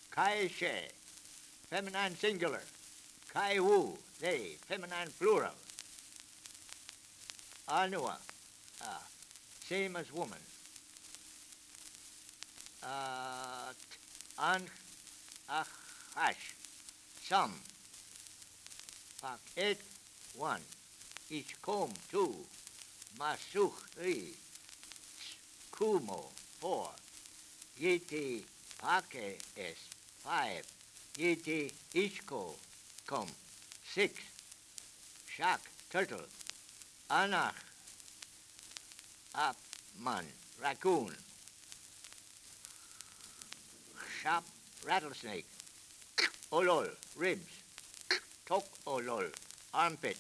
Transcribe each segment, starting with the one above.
Kai she, feminine singular. Kai wu, they, feminine plural. Anua, same as woman. An, achash, some. Pak eight, one. Each comb, two. Masuch, three. Kumo, four. Yiti pake es, five. Yiti ishko, come, six. Shak, turtle. Anach, apman, raccoon. Shap, rattlesnake. Olol, ribs. Tok olol, armpit.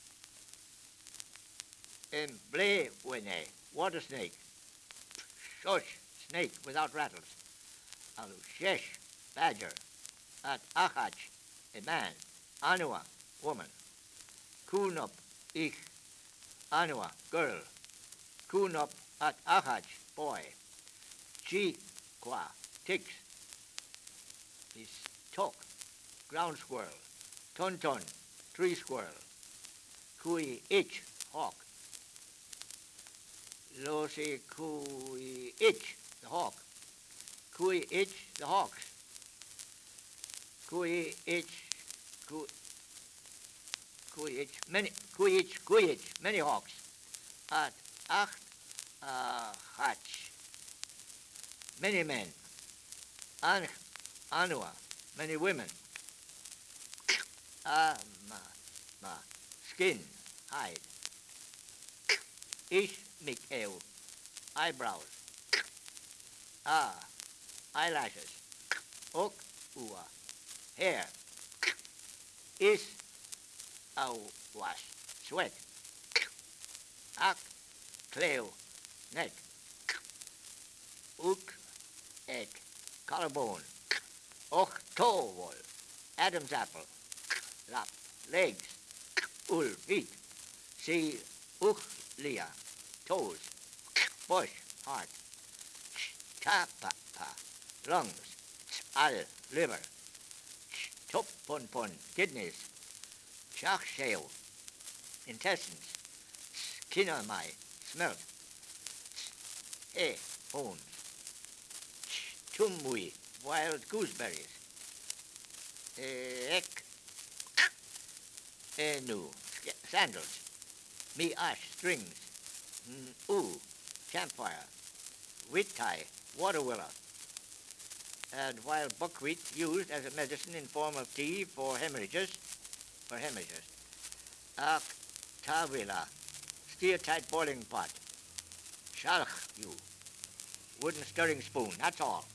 Emblewene, water snake. Shosh, snake without rattles. Alushesh, badger. At achach, a man. Anua, woman. Kunop, ich. Anua, girl. Kunop at achach, boy. Chi, qua, ticks. Is tok, ground squirrel. Tonton, tree squirrel. Kui ich, hawk. Losi kui ich, the hawk. Kui ich, the hawks. Kui ich, many hawks. At acht, hach, many men. Anua, many women. Skin, hide. Ish, mikeu, eyebrows. Eyelashes. Ok, ua, hair. Is, was, sweat. Ak, cleo, neck. Uk, egg, collarbone. Och, toe wall, Adam's apple. Lap, legs. Ul, feet. See, lia, toes. Bush, heart. Tapa, lungs. Al, liver. Top, pon, kidneys. Chach, shale, intestines. Kinamai, smelt. Bones. Tumui, wild gooseberries. Ek, enu, sandals. Mi ash, strings. Campfire. Wheat tie, water willow. And while buckwheat used as a medicine in form of tea for hemorrhages. Ak, tavila, steel-tight boiling pot. Shalch, you, wooden stirring spoon, that's all.